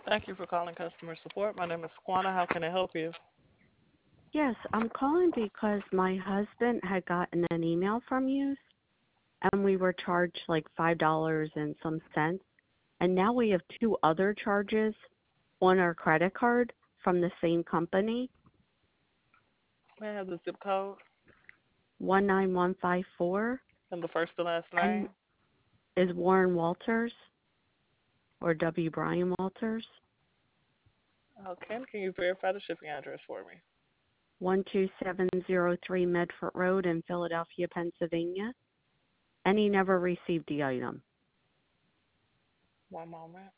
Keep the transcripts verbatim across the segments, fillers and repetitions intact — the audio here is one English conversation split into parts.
Thank you for calling customer support. My name is Quana. How can I help you? Yes, I'm calling because my husband had gotten an email from you and we were charged like five dollars and some cents. And now we have two other charges on our credit card from the same company, May I have the zip code one nine one five four, and the first and last and name? is Warren Walters or W. Brian Walters, Okay. Can you verify the shipping address for me? one two seven zero three Medford Road in Philadelphia, Pennsylvania. And he never received the item. One moment.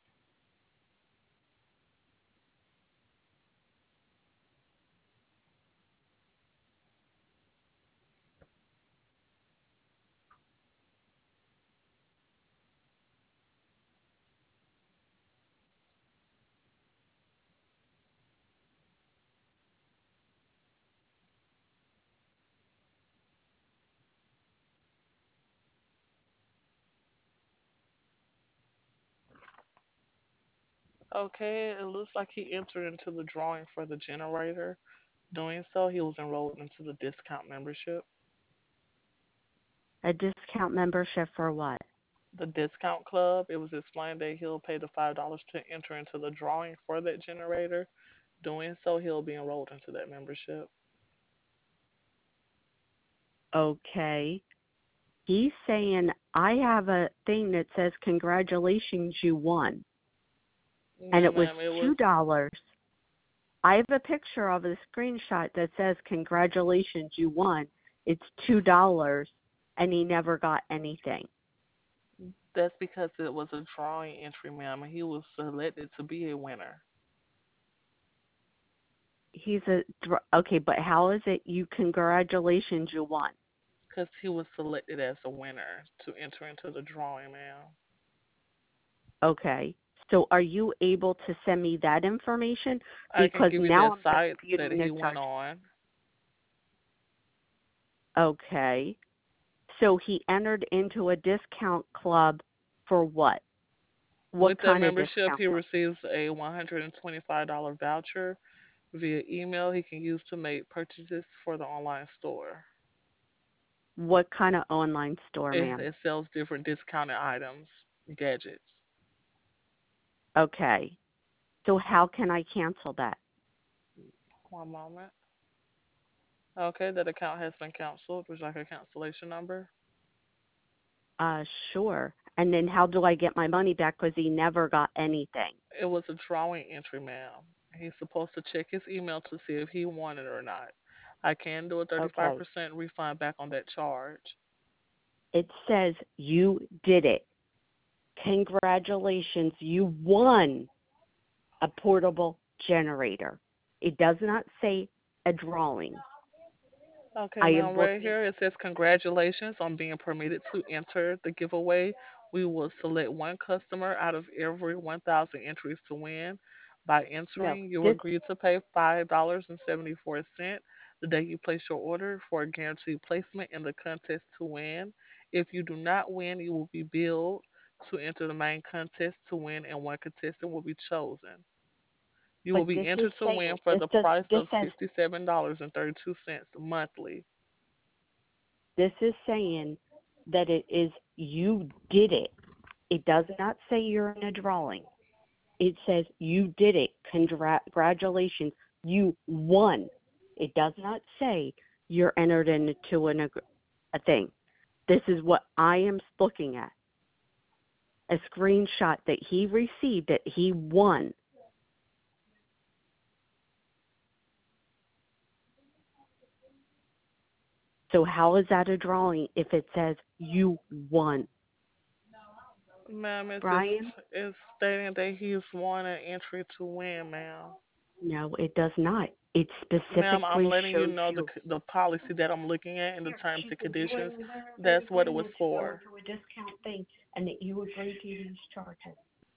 Okay. It looks like he entered into the drawing for the generator. Doing so, he was enrolled into the discount membership. A discount membership for what? The discount club, it was explained that he'll pay the five dollars to enter into the drawing for that generator. Doing so, he'll be enrolled into that membership. Okay. He's saying, I have a thing that says, congratulations, you won. And No, it was ma'am, it was two dollars. I have a picture of a screenshot that says, congratulations, you won. It's two dollars. And he never got anything. That's because it was a drawing entry, ma'am, and he was selected to be a winner He's a, dr- okay, but how is it you, congratulations, you won? because he was selected as a winner to enter into the drawing, ma'am. Okay. So are you able to send me that information? I can Because give you now that I'm site that disputing the he went charge. on. Okay. So he entered into a discount club for what? What With that kind of membership, discount he club? receives a one hundred twenty-five dollars voucher via email he can use to make purchases for the online store. What kind of online store, It, ma'am? it sells different discounted items, gadgets. Okay. So how can I cancel that? One moment. Okay, that account has been canceled. Would you like a cancellation number? Uh, sure. And then how do I get my money back? Because he never got anything. It was a drawing entry, ma'am. He's supposed to check his email to see if he won it or not. I can do a Okay. thirty-five percent refund back on that charge. It says you did it. Congratulations. You won a portable generator. It does not say a drawing. Okay, I am ma'am, right looking. here it says congratulations on being permitted to enter the giveaway. We will select one customer out of every one thousand entries to win. By No, entering, you will this agree to pay five dollars and seventy-four cents the day you place your order for a guaranteed placement in the contest to win. If you do not win, you will be billed to enter the main contest to win, and one contestant will be chosen. You but will be this is entered to saying win for this the does price this of says sixty-seven dollars and thirty-two cents monthly. this is saying that it is you did it. It does not say you're in a drawing. It says you did it. Congratulations, you won. It does not say you're entered into an, a thing. This is what I am looking at. A screenshot that he received that he won. So how is that a drawing if it says you won? Ma'am, it's just Brian? it's stating that he's won an entry to win, ma'am. No, it does not. It Ma'am, I'm specifically letting you shows know the you. the policy that I'm looking at in the Here, terms she and said you conditions. and Larry That's made what it was agreement to go for. into a discount thing and that you agreed to these charges.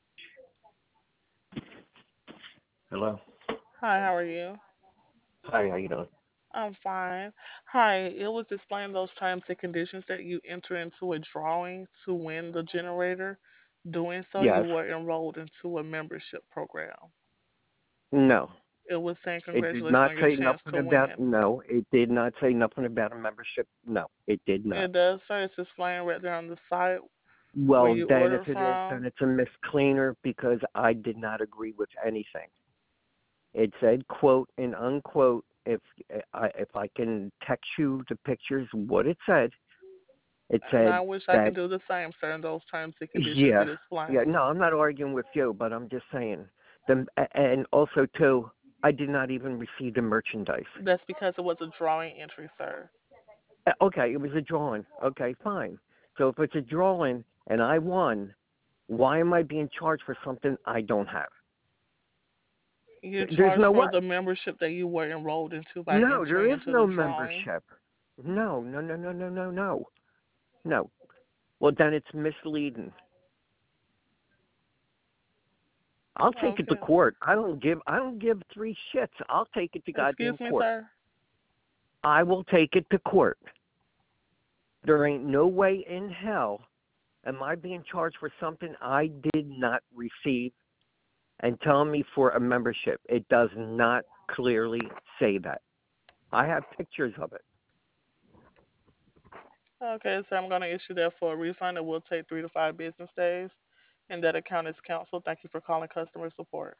Hello. Hi, how are you? Hi, how you doing? I'm fine. Hi, it was explaining those terms and conditions that you enter into a drawing to win the generator. Doing so, you Yes. were enrolled into a membership program. No. It was saying It did congratulations not on your say chance nothing to about, win. no, it did not say nothing about a membership. No, it did not. It does, sir. It's explained right there on the site where Well, you then if ordered it is, then from. it's a miscleaner because I did not agree with anything. It said quote and unquote. If I if I can text you the pictures, what it said, it And said I wish I that could do the same, sir, in those terms and conditions yeah, you yeah. explained. No, I'm not arguing with you, but I'm just saying. The and also too, I did not even receive the merchandise. That's because it was a drawing entry, sir. Uh, Okay, it was a drawing. Okay, fine. So if it's a drawing and I won, why am I being charged for something I don't have? You're There's charged no for way. the membership that you were enrolled into by No, there entering is into the no drawing. membership. No, no, no, no, no, no, no, no. Well, then it's misleading. I'll take it to Okay. court. I don't give. I don't give three shits. I'll take it to Excuse goddamn me, court. sir. I will take it to court. There ain't no way in hell am I being charged for something I did not receive and telling me for a membership. It does not clearly say that. I have pictures of it. Okay, so I'm going to issue that for a refund. It will take three to five business days, and that account is canceled. Thank you for calling customer support.